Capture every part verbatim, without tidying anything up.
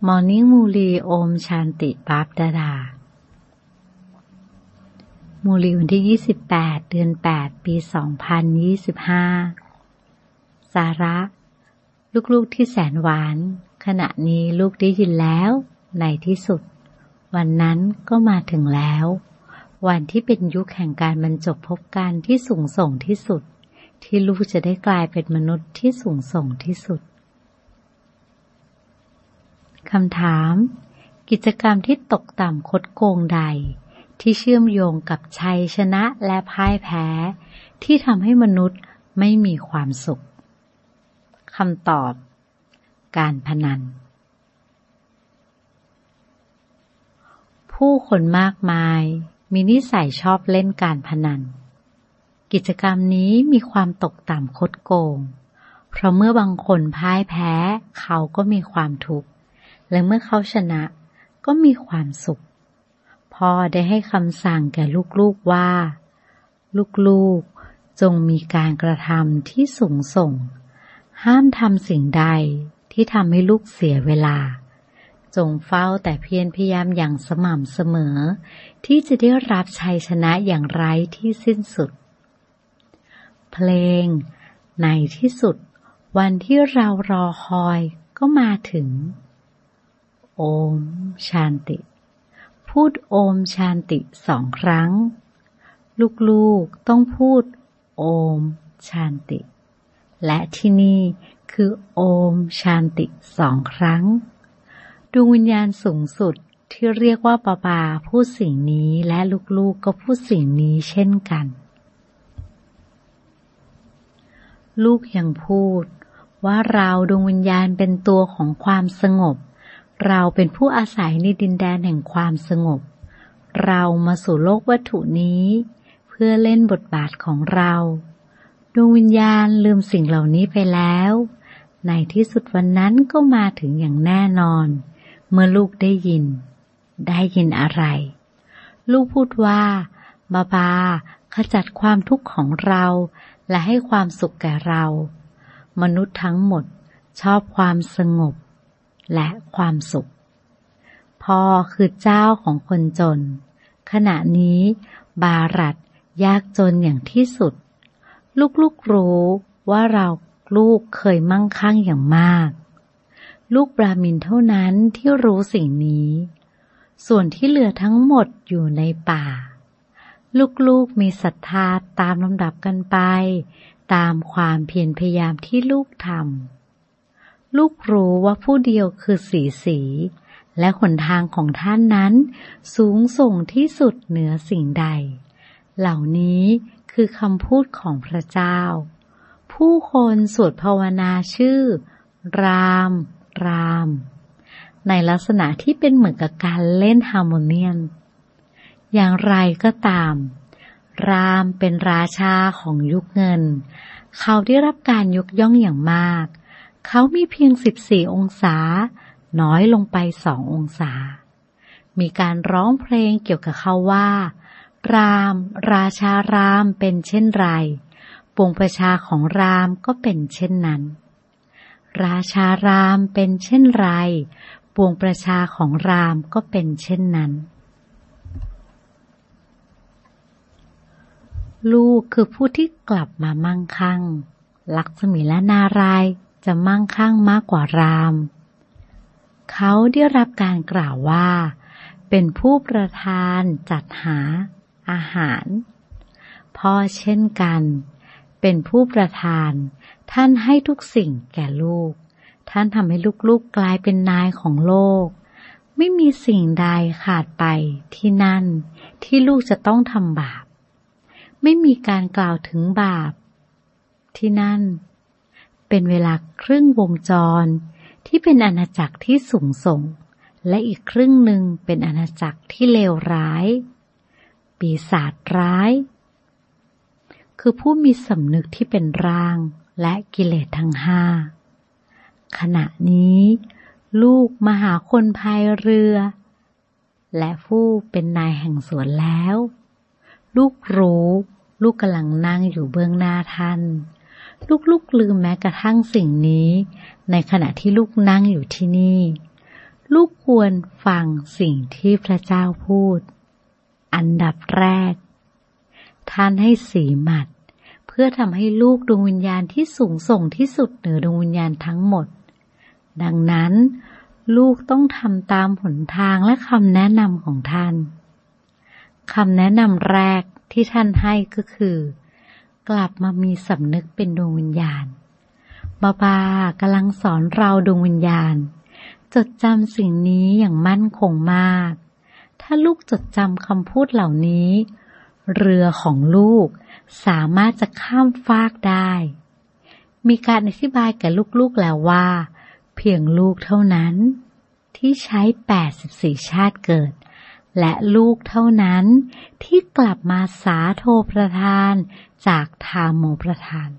Morning Muli โอมชานติปาปดาดามูลีวันที่ยี่สิบแปดเดือนแปดปีสองพันยี่สิบห้าสาระลูกๆที่แสนหวานขณะนี้ลูกได้ยินแล้วในที่สุดวันนั้นก็มาถึงแล้ววันที่เป็นยุคแห่งการบรรจบพบกันที่สูงส่งที่สุดที่ลูกจะได้กลายเป็นมนุษย์ที่สูงส่งที่สุดคำถามกิจกรรมที่ตกต่ำคดโกงใดที่เชื่อมโยงกับชัยชนะและพ่ายแพ้ที่ทำให้มนุษย์ไม่มีความสุขคำตอบการพนันผู้คนมากมายมีนิสัยชอบเล่นการพนันกิจกรรมนี้มีความตกต่ำคดโกงเพราะเมื่อบางคนพ่ายแพ้เขาก็มีความทุกข์และเมื่อเขาชนะก็มีความสุขพ่อได้ให้คำสั่งแก่ลูกๆว่าลูกๆจงมีการกระทำที่สูงส่งห้ามทำสิ่งใดที่ทำให้ลูกเสียเวลาจงเฝ้าแต่เพียรพยายามอย่างสม่ำเสมอที่จะได้รับชัยชนะอย่างไร้ที่สิ้นสุดเพลงในที่สุดวันที่เรารอคอยก็มาถึงโอมชานติพูดโอมชานติสองครั้งลูกๆต้องพูดโอมชานติและที่นี่คือโอมชานติสองครั้งดวงวิญญาณสูงสุดที่เรียกว่าปาปาพูดสิ่งนี้และลูกๆก็พูดสิ่งนี้เช่นกันลูกยังพูดว่าเราดวงวิญญาณเป็นตัวของความสงบเราเป็นผู้อาศัยในดินแดนแห่งความสงบเรามาสู่โลกวัตถุนี้เพื่อเล่นบทบาทของเราดวงวิญญาณลืมสิ่งเหล่านี้ไปแล้วในที่สุดวันนั้นก็มาถึงอย่างแน่นอนเมื่อลูกได้ยินได้ยินอะไรลูกพูดว่าบาบาขจัดความทุกข์ของเราและให้ความสุขแก่เรามนุษย์ทั้งหมดชอบความสงบและความสุขพ่อคือเจ้าของคนจนขณะนี้บารัตยากจนอย่างที่สุดลูกๆรู้ว่าเราลูกเคยมั่งคั่งอย่างมากลูกบราหมินเท่านั้นที่รู้สิ่งนี้ส่วนที่เหลือทั้งหมดอยู่ในป่าลูกๆมีศรัทธาตามลำดับกันไปตามความเพียรพยายามที่ลูกทำลูกรู้ว่าผู้เดียวคือสีสีและหนทางของท่านนั้นสูงส่งที่สุดเหนือสิ่งใดเหล่านี้คือคำพูดของพระเจ้าผู้คนสวดภาวนาชื่อรามรามในลักษณะที่เป็นเหมือนกับการเล่นฮาร์โมเนียมอย่างไรก็ตามรามเป็นราชาของยุคเงินเขาได้รับการยกย่องอย่างมากเขามีเพียงสิบสี่องศาน้อยลงไปสององศามีการร้องเพลงเกี่ยวกับเขาว่ารามราชารามเป็นเช่นไรปวงประชาของรามก็เป็นเช่นนั้นราชารามเป็นเช่นไรปวงประชาของรามก็เป็นเช่นนั้นลูกคือผู้ที่กลับมามั่งคั่งลักษมีและนารายณ์จะมั่งคั่งมากกว่ารามเขาได้รับการกล่าวว่าเป็นผู้ประทานจัดหาอาหารพ่อเช่นกันเป็นผู้ประทานท่านให้ทุกสิ่งแก่ลูกท่านทำให้ลูกๆกลายเป็นนายของโลกไม่มีสิ่งใดขาดไปที่นั่นที่ลูกจะต้องทำบาปไม่มีการกล่าวถึงบาปที่นั่นเป็นเวลาครึ่งวงจรที่เป็นอาณาจักรที่สูงส่งและอีกครึ่งหนึ่งเป็นอาณาจักรที่เลวร้ายปีศาจร้ายคือผู้มีสำนึกที่เป็นร่างและกิเลสทั้งห้าขณะนี้ลูกมาหาคนพายเรือและผู้เป็นนายแห่งสวนแล้วลูกรู้ลูกกำลังนั่งอยู่เบื้องหน้าท่านลูกๆลืมแม้กระทั่งสิ่งนี้ในขณะที่ลูกนั่งอยู่ที่นี่ลูกควรฟังสิ่งที่พระเจ้าพูดอันดับแรกท่านให้สีหมัดเพื่อทำให้ลูกดวงวิญญาณที่สูงส่งที่สุดเหนือดวงวิญญาณทั้งหมดดังนั้นลูกต้องทำตามหนทางและคำแนะนำของท่านคำแนะนำแรกที่ท่านให้ก็คือกลับมามีสำนึกเป็นดวงวิญญาณบาบากำลังสอนเราดวงวิญญาณจดจำสิ่งนี้อย่างมั่นคงมากถ้าลูกจดจำคำพูดเหล่านี้เรือของลูกสามารถจะข้ามฟากได้มีการอธิบายแก่ลูกๆแล้วว่าเพียงลูกเท่านั้นที่ใช้แปดสิบสี่ชาติเกิดและลูกเท่านั้นที่กลับมาสาโทประทานจากทามโมประทาน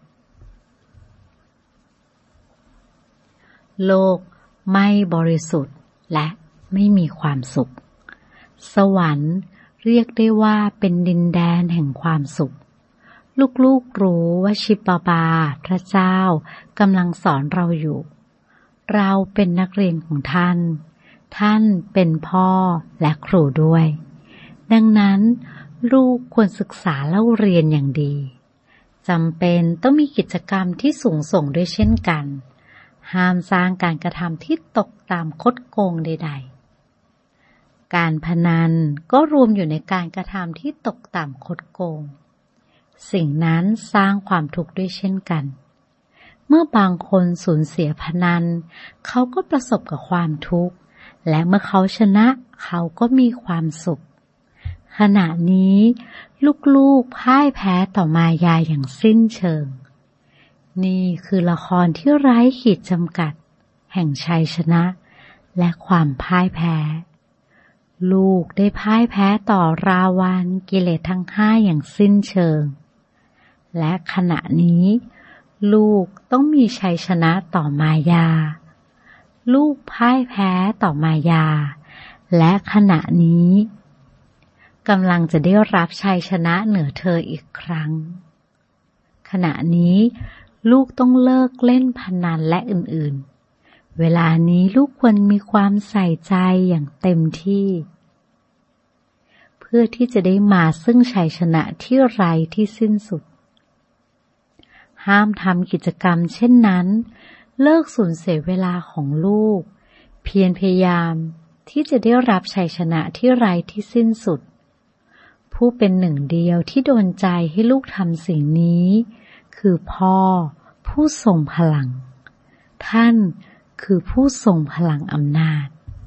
โลกไม่บริสุทธิ์และไม่มีความสุขสวรรค์เรียกได้ว่าเป็นดินแดนแห่งความสุขลูกๆรู้ว่าชิปบาพระเจ้ากำลังสอนเราอยู่เราเป็นนักเรียนของท่านท่านเป็นพ่อและครูด้วยดังนั้นลูกควรศึกษาเล่าเรียนอย่างดีจำเป็นต้องมีกิจกรรมที่สูงส่งด้วยเช่นกันห้ามสร้างการกระทำที่ตกตามคดโกงใดๆการพนันก็รวมอยู่ในการกระทำที่ตกตามคดโกงสิ่งนั้นสร้างความทุกข์ด้วยเช่นกันเมื่อบางคนสูญเสียพนันเขาก็ประสบกับความทุกข์และเมื่อเขาชนะเขาก็มีความสุขขณะนี้ลูกๆพ่ายแพ้ต่อมายาอย่างสิ้นเชิงนี่คือละครที่ไร้ขีดจำกัดแห่งชัยชนะและความพ่ายแพ้ลูกได้พ่ายแพ้ต่อราวันกิเลสทั้งห้าอย่างสิ้นเชิงและขณะนี้ลูกต้องมีชัยชนะต่อมายาลูกพ่ายแพ้ต่อมายาและขณะนี้กำลังจะได้รับชัยชนะเหนือเธออีกครั้งขณะนี้ลูกต้องเลิกเล่นพนันและอื่นๆเวลานี้ลูกควรมีความใส่ใจอย่างเต็มที่เพื่อที่จะได้มาซึ่งชัยชนะที่ไร้ที่สิ้นสุดห้ามทำกิจกรรมเช่นนั้นเลิกสูญเสียเวลาของลูกเพียรพยายามที่จะได้รับชัยชนะที่ไร้ที่สิ้นสุดผู้เป็นหนึ่งเดียวที่โดนใจให้ลูกทำสิ่งนี้คือพ่อผู้ทรงพลังท่านคือผู้ทรงพลังอำนาจ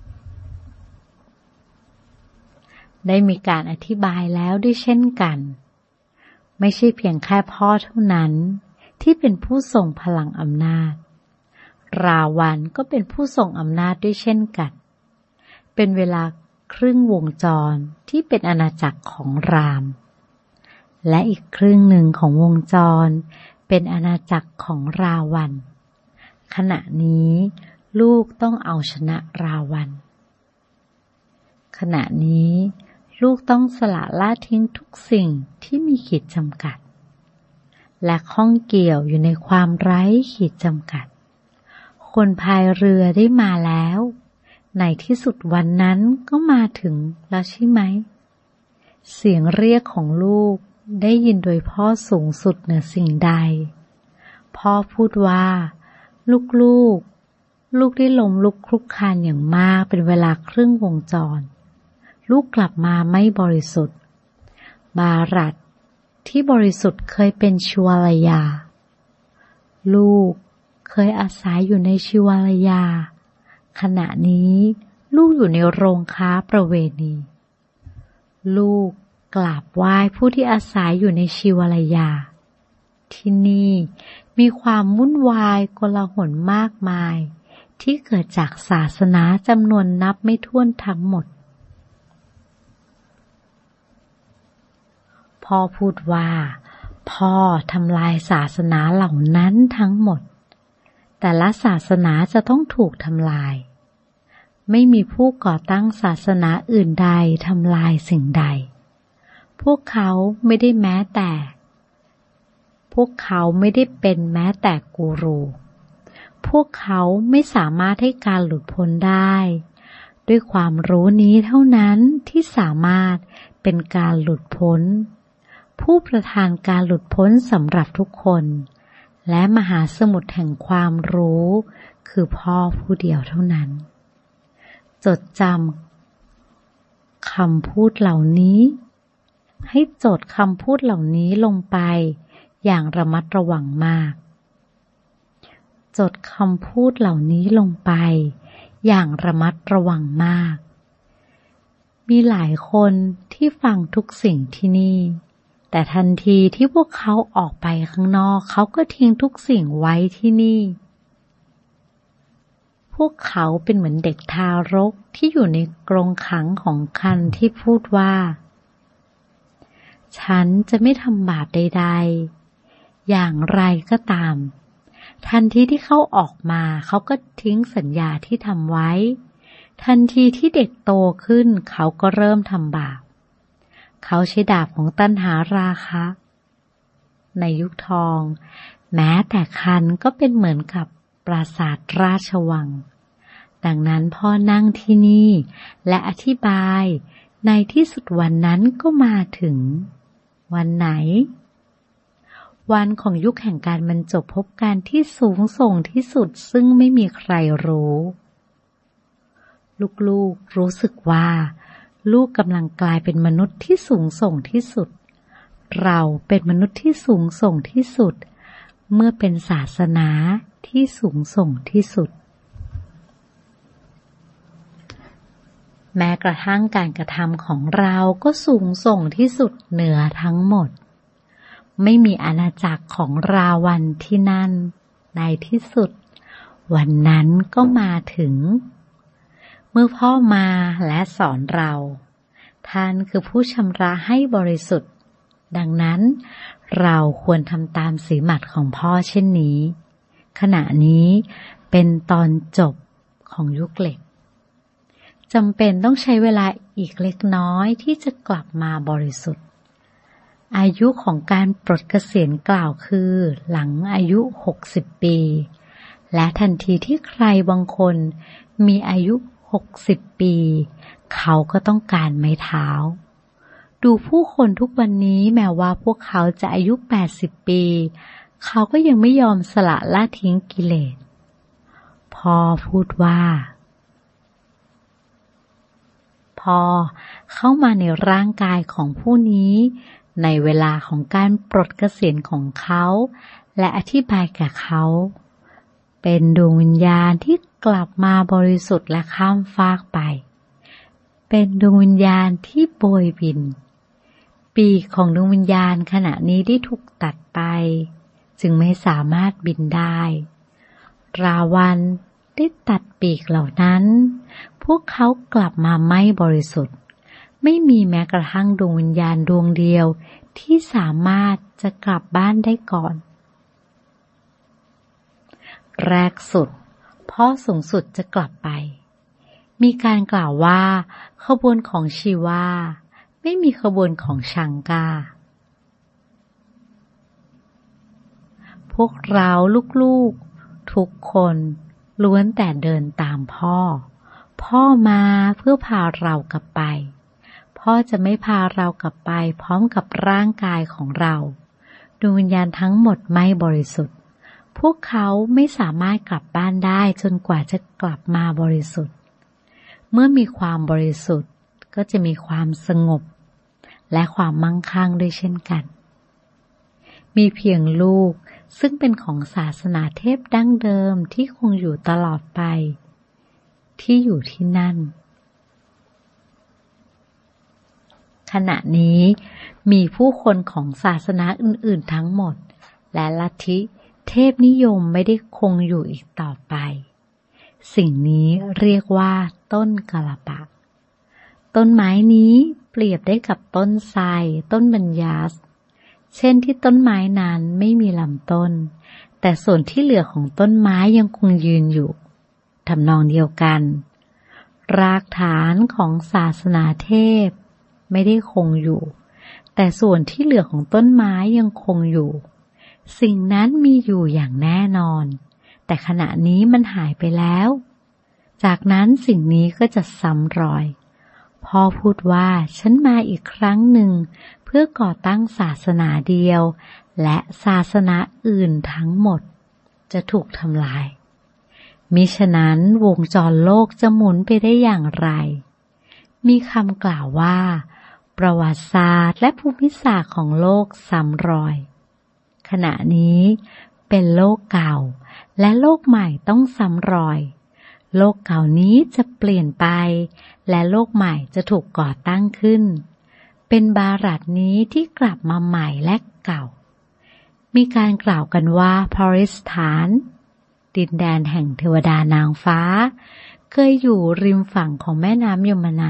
ได้มีการอธิบายแล้วด้วยเช่นกันไม่ใช่เพียงแค่พ่อเท่านั้นที่เป็นผู้ทรงพลังอำนาจราวันก็เป็นผู้ทรงอำนาจด้วยเช่นกันเป็นเวลาครึ่งวงจรที่เป็นอาณาจักรของรามและอีกครึ่งหนึ่งของวงจรเป็นอาณาจักรของราวันขณะนี้ลูกต้องเอาชนะราวันขณะนี้ลูกต้องสละละทิ้งทุกสิ่งที่มีขีดจำกัดและข้องเกี่ยวอยู่ในความไร้ขีดจำกัดคนพายเรือได้มาแล้วในที่สุดวันนั้นก็มาถึงแล้วใช่ไหมเสียงเรียกของลูกได้ยินโดยพ่อสูงสุดเหนือสิ่งใดพ่อพูดว่าลูกลูกลูกได้ล้มลุกคลุกคลานอย่างมากเป็นเวลาครึ่งวงจรลูกกลับมาไม่บริสุทธิ์บารัตที่บริสุทธิ์เคยเป็นชิวลยาลูกเคยอาศัยอยู่ในชิวลยาขณะนี้ลูกอยู่ในโรงค้าประเวณีลูกกราบไหว้ผู้ที่อาศัยอยู่ในชิวลยาที่นี่มีความวุ่นวายโกลาหลมากมายที่เกิดจากศาสนาจำนวนนับไม่ถ้วนทั้งหมดพ่อพูดว่าพ่อทำลายศาสนาเหล่านั้นทั้งหมดแต่ละศาสนาจะต้องถูกทำลายไม่มีผู้ก่อตั้งศาสนาอื่นใดทำลายสิ่งใดพวกเขาไม่ได้แม้แต่พวกเขาไม่ได้เป็นแม้แต่กูรูพวกเขาไม่สามารถให้การหลุดพ้นได้ด้วยความรู้นี้เท่านั้นที่สามารถเป็นการหลุดพ้นผู้ประทานการหลุดพ้นสำหรับทุกคนและมหาสมุทรแห่งความรู้คือพ่อผู้เดียวเท่านั้นจดจำคำพูดเหล่านี้ให้จดคำพูดเหล่านี้ลงไปอย่างระมัดระวังมากจดคำพูดเหล่านี้ลงไปอย่างระมัดระวังมากมีหลายคนที่ฟังทุกสิ่งที่นี่แต่ทันทีที่พวกเขาออกไปข้างนอกเขาก็ทิ้งทุกสิ่งไว้ที่นี่พวกเขาเป็นเหมือนเด็กทารกที่อยู่ในกรงขังของคันที่พูดว่าฉันจะไม่ทำบาปใดๆอย่างไรก็ตามทันทีที่เขาออกมาเขาก็ทิ้งสัญญาที่ทำไว้ทันทีที่เด็กโตขึ้นเขาก็เริ่มทำบาปเขาใช้ดาบของตัณหาราคะในยุคทองแม้แต่คันก็เป็นเหมือนกับปราสาทราชวังดังนั้นพ่อนั่งที่นี่และอธิบายในที่สุดวันนั้นก็มาถึงวันไหนวันของยุคแห่งการบรรจบพบกันที่สูงส่งที่สุดซึ่งไม่มีใครรู้ลูกๆรู้สึกว่าลูกกำลังกลายเป็นมนุษย์ที่สูงส่งที่สุดเราเป็นมนุษย์ที่สูงส่งที่สุดเมื่อเป็นศาสนาที่สูงส่งที่สุดแม้กระทั่งการกระทำของเราก็สูงส่งที่สุดเหนือทั้งหมดไม่มีอาณาจักรของราวันที่นั่นในที่สุดวันนั้นก็มาถึงเมื่อพ่อมาและสอนเราท่านคือผู้ชำระให้บริสุทธิ์ดังนั้นเราควรทำตามสีหมัดของพ่อเช่นนี้ขณะนี้เป็นตอนจบของยุคเหล็กจำเป็นต้องใช้เวลาอีกเล็กน้อยที่จะกลับมาบริสุทธิ์อายุของการปลดเกษียณกล่าวคือหลังอายุหกสิบปีและทันทีที่ใครบางคนมีอายุหกสิบปีเขาก็ต้องการไม้เท้าดูผู้คนทุกวันนี้แม้ว่าพวกเขาจะอายุแปดสิบปีเขาก็ยังไม่ยอมสละละทิ้งกิเลสพอพูดว่าพอเข้ามาในร่างกายของผู้นี้ในเวลาของการปลดเกษียณของเขาและอธิบายแก่เขาเป็นดวงวิญญาณที่กลับมาบริสุทธิ์และข้ามฟากไปเป็นดวงวิญญาณที่โบยบินปีกของดวงวิญญาณขณะนี้ได้ถูกตัดไปจึงไม่สามารถบินได้ราวันได้ตัดปีกเหล่านั้นพวกเขากลับมาไม่บริสุทธิ์ไม่มีแม้กระทั่งดวงวิญญาณดวงเดียวที่สามารถจะกลับบ้านได้ก่อนแรกสุดพ่อสูงสุดจะกลับไปมีการกล่าวว่าขบวนของชีวาไม่มีขบวนของชังกาพวกเราลูกๆทุกคนล้วนแต่เดินตามพ่อพ่อมาเพื่อพาเรากลับไปพ่อจะไม่พาเรากลับไปพร้อมกับร่างกายของเราดวงวิญญาณทั้งหมดไม่บริสุทธิ์พวกเขาไม่สามารถกลับบ้านได้จนกว่าจะกลับมาบริสุทธิ์เมื่อมีความบริสุทธิ์ก็จะมีความสงบและความมั่งคั่งด้วยเช่นกันมีเพียงลูกซึ่งเป็นของศาสนาเทพดั้งเดิมที่คงอยู่ตลอดไปที่อยู่ที่นั่นขณะนี้มีผู้คนของศาสนาอื่นๆทั้งหมดและลัทธิเทพนิยมไม่ได้คงอยู่อีกต่อไปสิ่งนี้เรียกว่าต้นกลปะต้นไม้นี้เปรียบได้กับต้นไทรต้นบัญญัติเช่นที่ต้นไม้นั้นไม่มีลำต้นแต่ส่วนที่เหลือของต้นไม้ยังคงยืนอยู่ทำนองเดียวกันรากฐานของศาสนาเทพไม่ได้คงอยู่แต่ส่วนที่เหลือของต้นไม้ยังคงอยู่สิ่งนั้นมีอยู่อย่างแน่นอนแต่ขณะนี้มันหายไปแล้วจากนั้นสิ่งนี้ก็จะซ้ำรอยพ่อพูดว่าฉันมาอีกครั้งหนึ่งเพื่อก่อตั้งศาสนาเดียวและศาสนาอื่นทั้งหมดจะถูกทำลายมิฉะนั้นวงจรโลกจะหมุนไปได้อย่างไรมีคำกล่าวว่าประวัติศาสตร์และภูมิศาสตร์ของโลกซ้ำรอยขณะนี้เป็นโลกเก่าและโลกใหม่ต้องซ้ำรอยโลกเก่านี้จะเปลี่ยนไปและโลกใหม่จะถูกก่อตั้งขึ้นเป็นบารัตนี้ที่กลับมาใหม่และเก่ามีการกล่าวกันว่าพาริสถานดินแดนแห่งเทวดานางฟ้าเคยอยู่ริมฝั่งของแม่น้ำยมนา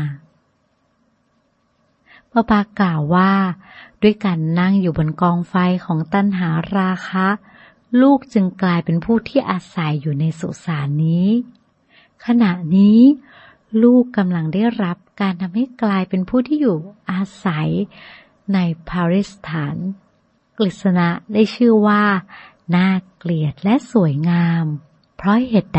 พระบากล่าวว่าด้วยการนั่งอยู่บนกองไฟของตัณหาราคะลูกจึงกลายเป็นผู้ที่อาศัยอยู่ในสุสานนี้ขณะนี้ลูกกำลังได้รับการทำให้กลายเป็นผู้ที่อยู่อาศัยในพาริสถานกฤษณะได้ชื่อว่าน่าเกลียดและสวยงามเพราะเหตุใด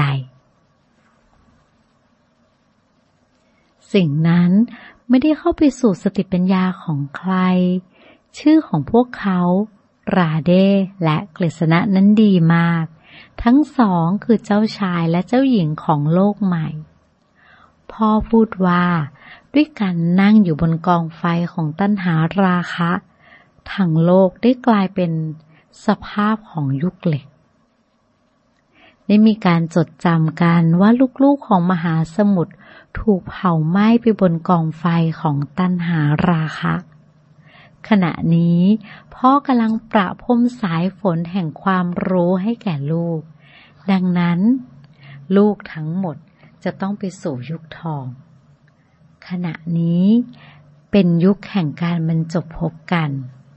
สิ่งนั้นไม่ได้เข้าไปสู่สติปัญญาของใครชื่อของพวกเขาราเดและกฤษณะนั้นดีมากทั้งสองคือเจ้าชายและเจ้าหญิงของโลกใหม่พ่อพูดว่าด้วยการนั่งอยู่บนกองไฟของตัณหาราคะทั้งโลกได้กลายเป็นสภาพของยุคเหล็กได้มีการจดจำกันว่าลูกๆของมหาสมุทรถูกเผาไหม้ไปบนกองไฟของตัณหาราคะขณะนี้พ่อกำลังประพรมสายฝนแห่งความรู้ให้แก่ลูกดังนั้นลูกทั้งหมดจะต้องไปสู่ยุคทองขณะนี้เป็นยุคแห่งการบรรจบพบกัน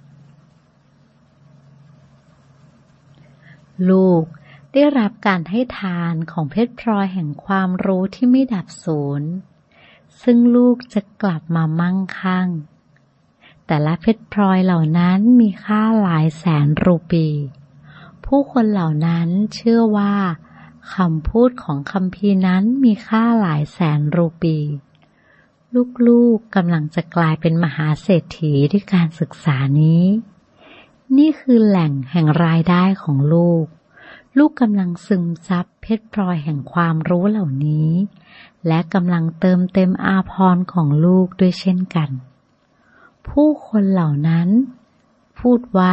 ลูกได้รับการให้ทานของเพชรพลอยแห่งความรู้ที่ไม่ดับสูญซึ่งลูกจะกลับมามั่งคั่งแต่ละเพชรพลอยเหล่านั้นมีค่าหลายแสนรูปีผู้คนเหล่านั้นเชื่อว่าคำพูดของคัมภีร์นั้นมีค่าหลายแสนรูปีลูกๆกำลังจะกลายเป็นมหาเศรษฐีด้วยการศึกษานี้นี่คือแหล่งแห่งรายได้ของลูกลูกกำลังซึมซับเพชรพลอยแห่งความรู้เหล่านี้และกำลังเติมเต็มอาภรณ์ของลูกด้วยเช่นกันผู้คนเหล่านั้นพูดว่า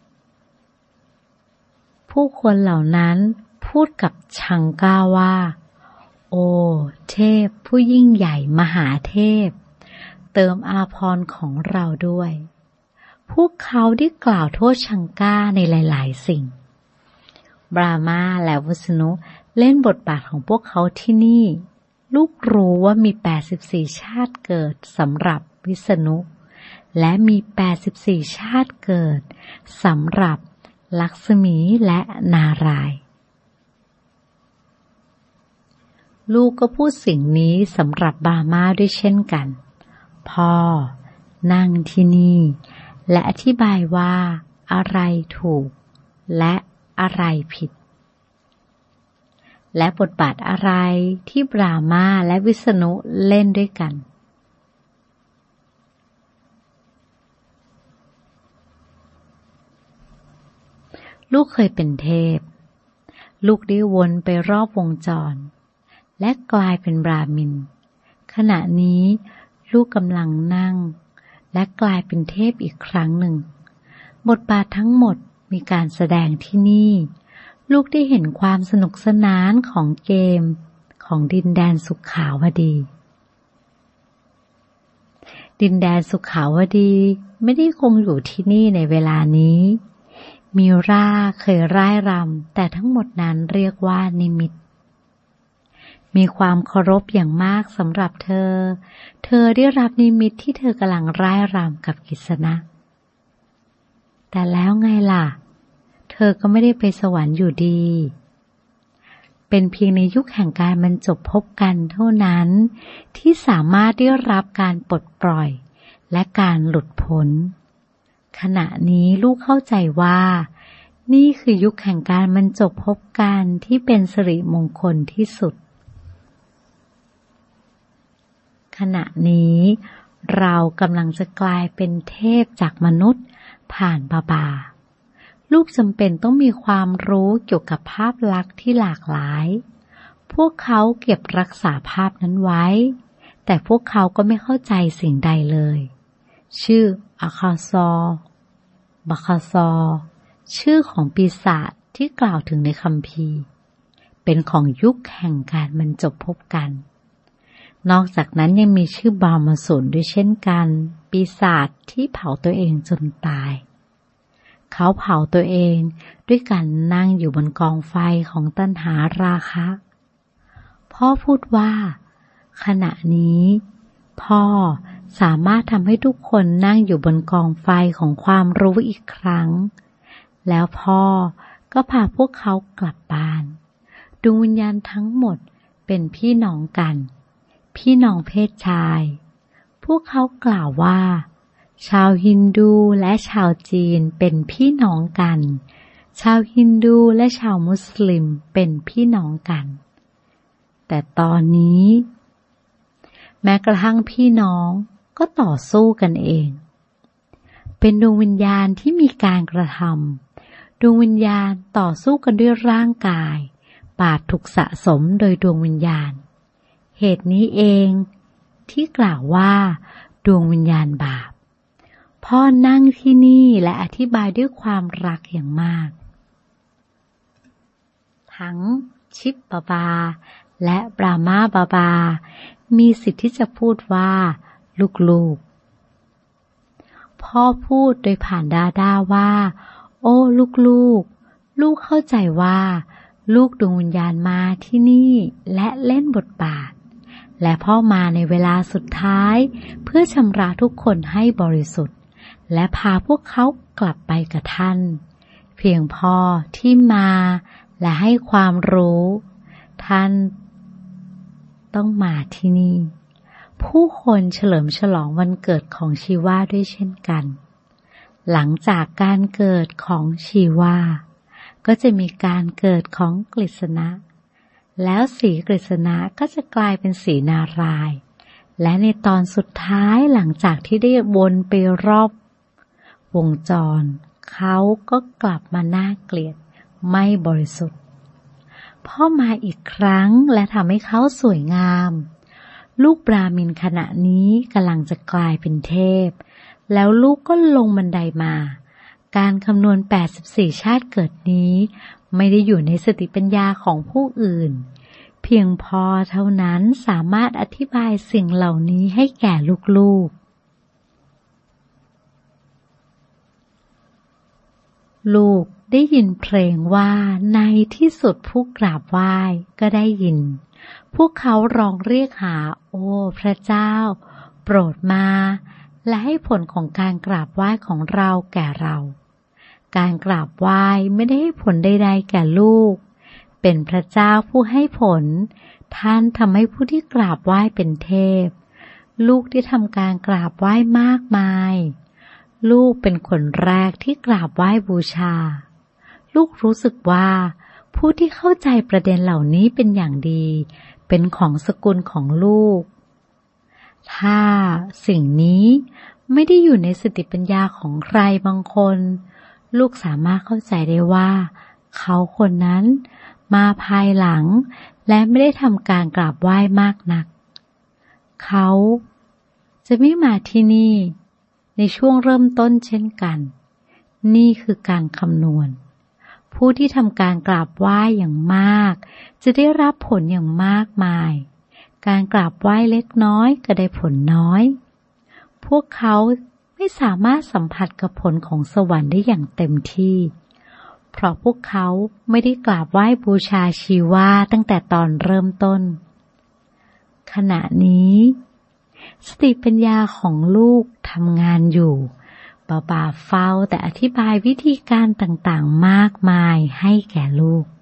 ผู้คนเหล่านั้นพูดกับชังก้าว่าโอ้เทพผู้ยิ่งใหญ่มหาเทพเติมอาภรณ์ของเราด้วยพวกเขาได้กล่าวโทษชังก้าในหลายๆสิ่งบรามาและวิษณุเล่นบทบาทของพวกเขาที่นี่ลูกรู้ว่ามีแปดสิบสี่ชาติเกิดสำหรับวิษณุและมีแปดสิบสี่ชาติเกิดสำหรับลักษมีและนารายณ์ลูกก็พูดสิ่งนี้สำหรับบรามาด้วยเช่นกันพ่อนั่งที่นี่และอธิบายว่าอะไรถูกและอะไรผิดและบทบาทอะไรที่บรามาและวิษณุเล่นด้วยกันลูกเคยเป็นเทพลูกได้วนไปรอบวงจรและกลายเป็นบราหมินขณะนี้ลูกกำลังนั่งและกลายเป็นเทพอีกครั้งหนึ่งบทบาททั้งหมดมีการแสดงที่นี่ลูกได้เห็นความสนุกสนานของเกมของดินแดนสุขาวดีดินแดนสุขาวดีไม่ได้คงอยู่ที่นี่ในเวลานี้มีราเคยร่ายรำแต่ทั้งหมดนั้นเรียกว่านิมิตมีความเคารพอย่างมากสำหรับเธอเธอได้รับนิมิตที่เธอกำลังร่ายรำกับกฤษณะแต่แล้วไงล่ะเธอก็ไม่ได้ไปสวรรค์อยู่ดีเป็นเพียงในยุคแห่งการบรรจบพบกันเท่านั้นที่สามารถได้รับการปลดปล่อยและการหลุดพ้นขณะนี้ลูกเข้าใจว่านี่คือยุคแห่งการบรรจบพบกันที่เป็นสิริมงคลที่สุดขณะนี้เรากำลังจะกลายเป็นเทพจากมนุษย์ผ่านบาบาลูกจำเป็นต้องมีความรู้เกี่ยวกับภาพลักษณ์ที่หลากหลายพวกเขาเก็บรักษาภาพนั้นไว้แต่พวกเขาก็ไม่เข้าใจสิ่งใดเลยชื่ออาคาซอบาคาซอชื่อของปีศาจที่กล่าวถึงในคัมภีร์เป็นของยุคแห่งการบรรจบพบกันนอกจากนั้นยังมีชื่อบามาสุนด้วยเช่นกันปีศาจที่เผาตัวเองจนตายเขาเผาตัวเองด้วยการนั่งอยู่บนกองไฟของตัณหาราคะพ่อพูดว่าขณะนี้พ่อสามารถทำให้ทุกคนนั่งอยู่บนกองไฟของความรู้อีกครั้งแล้วพ่อก็พาพวกเขากลับบ้านดวงวิญญาณทั้งหมดเป็นพี่น้องกันพี่น้องเพศชายพวกเขากล่าวว่าชาวฮินดูและชาวจีนเป็นพี่น้องกันชาวฮินดูและชาวมุสลิมเป็นพี่น้องกันแต่ตอนนี้แม้กระทั่งพี่น้องก็ต่อสู้กันเองเป็นดวงวิญญาณที่มีการกระทำดวงวิญญาณต่อสู้กันด้วยร่างกายบาปถูกสะสมโดยดวงวิญญาณเหตุนี้เองที่กล่าวว่าดวงวิญญาณบาปพ่อนั่งที่นี่และอธิบายด้วยความรักอย่างมากทั้งชิปบาบาและบรามาบาบามีสิทธิ์ที่จะพูดว่าลูกๆพ่อพูดโดยผ่านดาดาว่าโอ้ลูกๆลูกเข้าใจว่าลูกดวงวิญญาณมาที่นี่และเล่นบทบาทและพ่อมาในเวลาสุดท้ายเพื่อชำระทุกคนให้บริสุทธิ์และพาพวกเขากลับไปกับท่านเพียงพ่อที่มาและให้ความรู้ท่านต้องมาที่นี่ผู้คนเฉลิมฉลองวันเกิดของชีวาด้วยเช่นกันหลังจากการเกิดของชีวาก็จะมีการเกิดของกฤษณะแล้วสีกฤษณะก็จะกลายเป็นสีนารายณ์และในตอนสุดท้ายหลังจากที่ได้วนไปรอบวงจรเขาก็กลับมาน่าเกลียดไม่บริสุทธิ์พ่อมาอีกครั้งและทำให้เขาสวยงามลูกบราหมินขณะนี้กำลังจะกลายเป็นเทพแล้วลูกก็ลงบันไดมาการคำนวณแปดสิบสี่ชาติเกิดนี้ไม่ได้อยู่ในสติปัญญาของผู้อื่นเพียงพอเท่านั้นสามารถอธิบายสิ่งเหล่านี้ให้แก่ลูกๆลูกได้ยินเพลงว่าในที่สุดผู้กราบไหว้ก็ได้ยินพวกเขาร้องเรียกหาโอ้พระเจ้าโปรดมาและให้ผลของการกราบไหว้ของเราแก่เราการกราบไหว้ไม่ได้ให้ผลใดๆแก่ลูกเป็นพระเจ้าผู้ให้ผลท่านทำให้ผู้ที่กราบไหว้เป็นเทพลูกที่ทำการกราบไหว้มากมายลูกเป็นคนแรกที่กราบไหว้บูชาลูกรู้สึกว่าผู้ที่เข้าใจประเด็นเหล่านี้เป็นอย่างดีเป็นของสกุลของลูกถ้าสิ่งนี้ไม่ได้อยู่ในสติปัญญาของใครบางคนลูกสามารถเข้าใจได้ว่าเขาคนนั้นมาภายหลังและไม่ได้ทำการกราบไหว้มากนักเขาจะไม่มาที่นี่ในช่วงเริ่มต้นเช่นกันนี่คือการคำนวณผู้ที่ทำการกราบไหว้อย่างมากจะได้รับผลอย่างมากมายการกราบไหว้เล็กน้อยก็ได้ผลน้อยพวกเขาไม่สามารถสัมผัสกับผลของสวรรค์ได้อย่างเต็มที่เพราะพวกเขาไม่ได้กราบไหว้บูชาชีวาตั้งแต่ตอนเริ่มต้นขณะนี้สติปัญญาของลูกทำงานอยู่บาบาเฝ้าแต่อธิบายวิธีการต่างๆมากมายให้แก่ลูก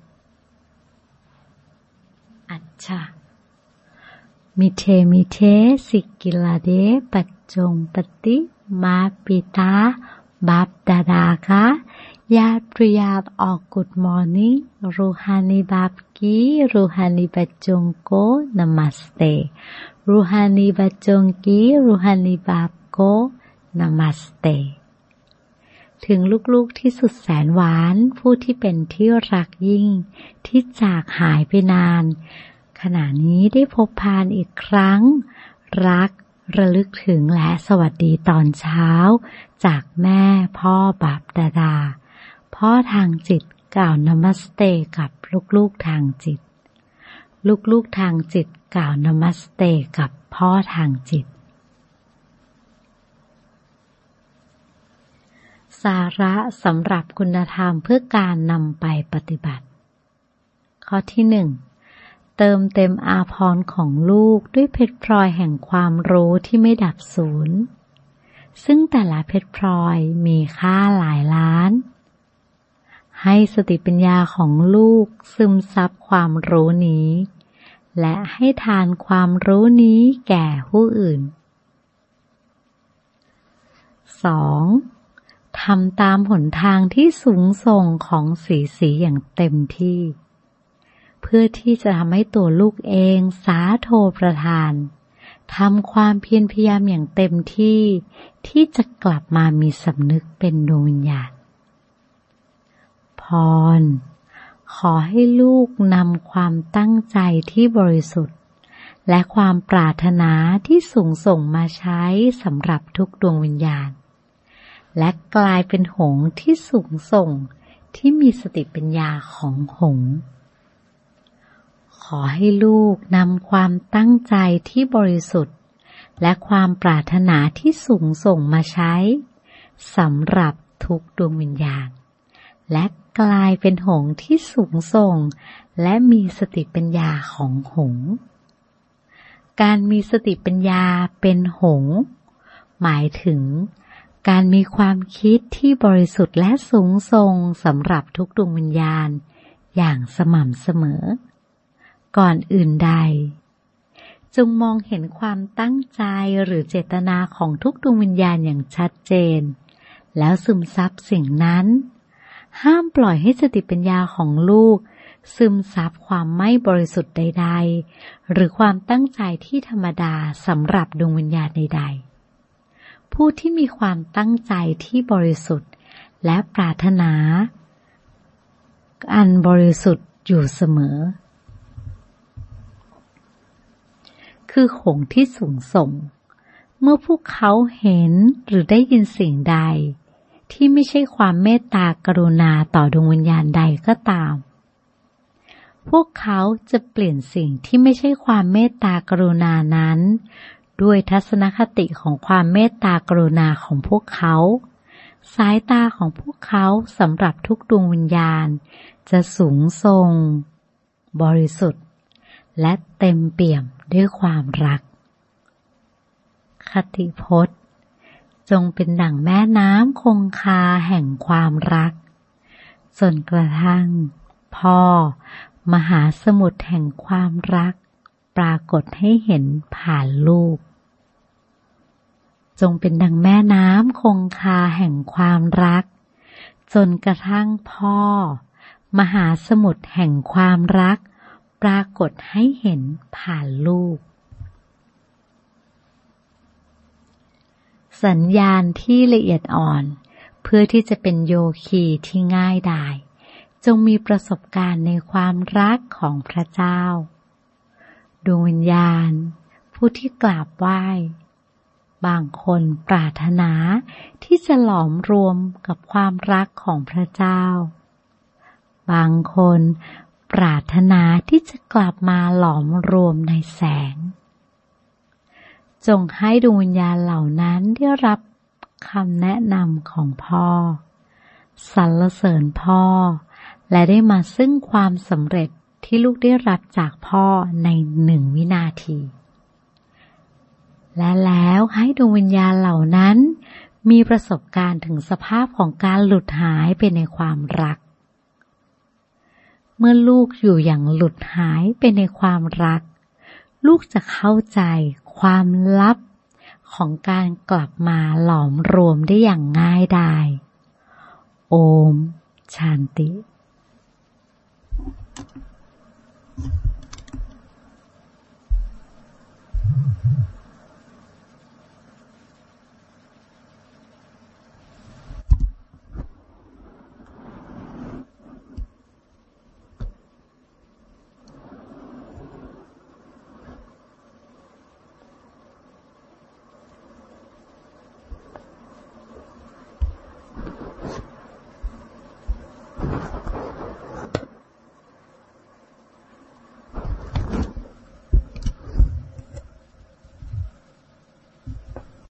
อัจฉะมิเทมิเทสิกิลาเดปัจจงปฏิมาปิตาบับดาดากะญาติปริยาตออกกุดมอร์นิ่งรูฮานีบับกีรูฮานีปัจจงโกนามัสเต Ruhani Bachon Ki Ruhani Baap Ko Namaste ถึงลูกๆที่สุดแสนหวานผู้ที่เป็นที่รักยิ่งที่จากหายไปนานขณะนี้ได้พบพานอีกครั้งรักระลึกถึงและสวัสดีตอนเช้าจากแม่พ่อบัพดาดาพ่อทางจิตกล่าวนามัสเตกับลูกๆทางจิตลูกๆทางจิตกล่าวนามัสเตกับพ่อทางจิตสาระสำหรับคุณธรรมเพื่อการนำไปปฏิบัติข้อที่หนึ่งเติมเต็มอาภรณ์ของลูกด้วยเพชรพลอยแห่งความรู้ที่ไม่ดับสูญซึ่งแต่ละเพชรพลอยมีค่าหลายล้านให้สติปัญญาของลูกซึมซับความรู้นี้และให้ทานความรู้นี้แก่ผู้อื่น สองทำตามหนทางที่สูงส่งของสีสีอย่างเต็มที่เพื่อที่จะทำให้ตัวลูกเองสาโทประทานทำความเพียรพยายามอย่างเต็มที่ที่จะกลับมามีสำนึกเป็นดวงวิญญาณพรขอให้ลูกนำความตั้งใจที่บริสุทธิ์และความปรารถนาที่สูงส่งมาใช้สำหรับทุกดวงวิญญาณและกลายเป็นหงส์ที่สูงส่งที่มีสติปัญญาของหงส์ขอให้ลูกนำความตั้งใจที่บริสุทธิ์และความปรารถนาที่สูงส่งมาใช้สำหรับทุกดวงวิญญาณและกลายเป็นหงส์ที่สูงส่งและมีสติปัญญาของหงส์การมีสติปัญญาเป็นหงส์หมายถึงการมีความคิดที่บริสุทธิ์และสูงส่งสำหรับทุกดวงวิญญาณอย่างสม่ำเสมอก่อนอื่นใดจงมองเห็นความตั้งใจหรือเจตนาของทุกดวงวิญญาณอย่างชัดเจนแล้วซึมซับสิ่งนั้นห้ามปล่อยให้สติปัญญาของลูกซึมซับความไม่บริสุทธิ์ใดๆหรือความตั้งใจที่ธรรมดาสำหรับดวงวิญญาณใดๆผู้ที่มีความตั้งใจที่บริสุทธิ์และปรารถนาอันบริสุทธิ์อยู่เสมอคือหงส์ที่สูงส่งเมื่อพวกเขาเห็นหรือได้ยินสิ่งใดที่ไม่ใช่ความเมตตากรุณาต่อดวงวิญญาณใดก็ตามพวกเขาจะเปลี่ยนสิ่งที่ไม่ใช่ความเมตตากรุณานั้นด้วยทัศนคติของความเมตตากรุณาของพวกเขาสายตาของพวกเขาสำหรับทุกดวงวิญญาณจะสูงส่งบริสุทธิ์และเต็มเปี่ยมด้วยความรักคติพจน์จงเป็นดั่งแม่น้ำคงคาแห่งความรักจนกระทั่งพ่อมหาสมุทรแห่งความรักปรากฏให้เห็นผ่านลูกจงเป็นดั่งแม่น้ำคงคาแห่งความรักจนกระทั่งพ่อมหาสมุทรแห่งความรักปรากฏให้เห็นผ่านลูกสัญญาณที่ละเอียดอ่อนเพื่อที่จะเป็นโยคีที่ง่ายดายจงมีประสบการณ์ในความรักของพระเจ้าดวงวิญญาณผู้ที่กราบไหว้บางคนปรารถนาที่จะหลอมรวมกับความรักของพระเจ้าบางคนปรารถนาที่จะกลับมาหลอมรวมในแสงจงให้ดวงวิญญาณเหล่านั้นได้รับคำแนะนำของพ่อสรรเสริญพ่อและได้มาซึ่งความสำเร็จที่ลูกได้รับจากพ่อในหนึ่งวินาทีและแล้วให้ดวงวิญญาณเหล่านั้นมีประสบการณ์ถึงสภาพของการหลุดหายไปในความรักเมื่อลูกอยู่อย่างหลุดหายไปในความรักลูกจะเข้าใจความลับของการกลับมาหลอมรวมได้อย่างง่ายดายโอมชันติ